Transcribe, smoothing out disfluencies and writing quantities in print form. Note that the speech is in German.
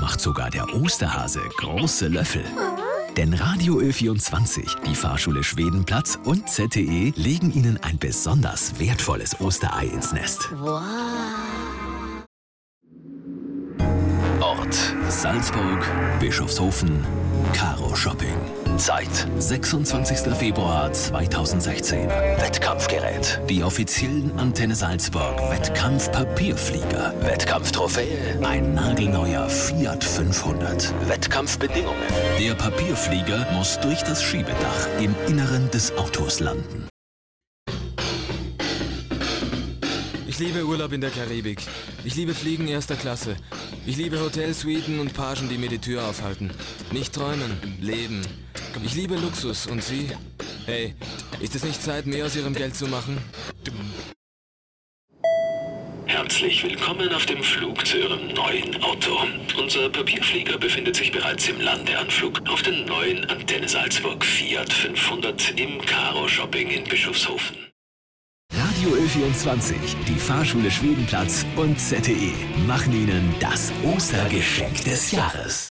macht sogar der Osterhase große Löffel. Denn Radio Ö24, die Fahrschule Schwedenplatz und ZTE legen Ihnen ein besonders wertvolles Osterei ins Nest. Wow. Ort: Salzburg, Bischofshofen, Caro Shopping. Zeit: 26. Februar 2016. Wettkampfgerät: die offiziellen Antenne Salzburg Wettkampf-Papierflieger. Wettkampftrophäe: ein nagelneuer Fiat 500. Wettkampfbedingungen: der Papierflieger muss durch das Schiebedach im Inneren des Autos landen. Ich liebe Urlaub in der Karibik. Ich liebe Fliegen erster Klasse. Ich liebe Hotelsuiten und Pagen, die mir die Tür aufhalten. Nicht träumen, leben. Ich liebe Luxus. Und Sie? Hey, ist es nicht Zeit, mehr aus Ihrem Geld zu machen? Herzlich willkommen auf dem Flug zu Ihrem neuen Auto. Unser Papierflieger befindet sich bereits im Landeanflug auf den neuen Antenne Salzburg Fiat 500 im Caro Shopping in Bischofshofen. Radio Ö24, die Fahrschule Schwedenplatz und ZTE machen Ihnen das Ostergeschenk des Jahres.